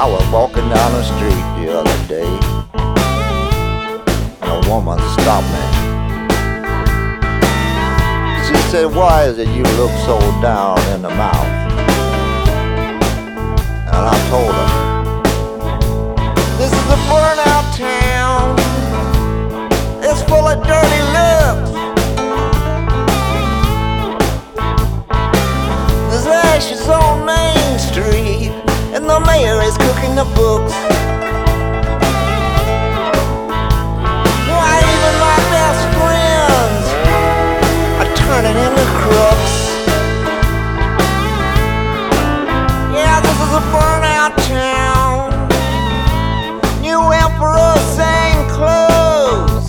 I was walking down the street the other day, and a woman stopped me. She said, "Why is it you look so down in the mouth?" And I told her, "This is a burnout town. It's full of dirty looks. There's ashes on Main Street, and the mayor is cooking the books. Why even my best friends are turning into crooks. Yeah, this is a burnout town. New emperor, same clothes.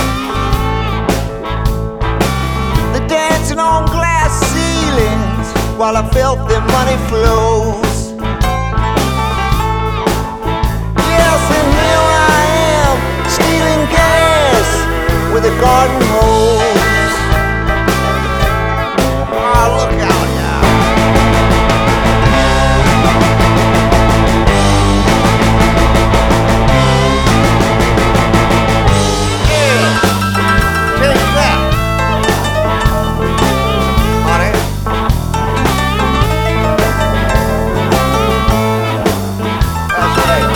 They're dancing on glass ceilings while a filthy money flows. With a garden hose. Oh, look out now. Yeah, take that, honey. That's right.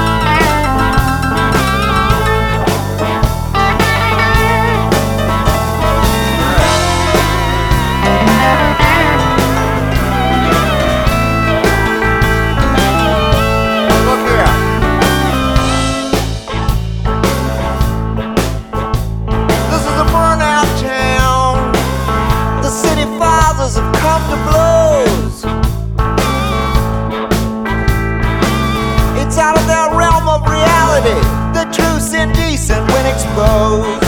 Have come to blows. It's out of their realm of reality. The truth's indecent when exposed.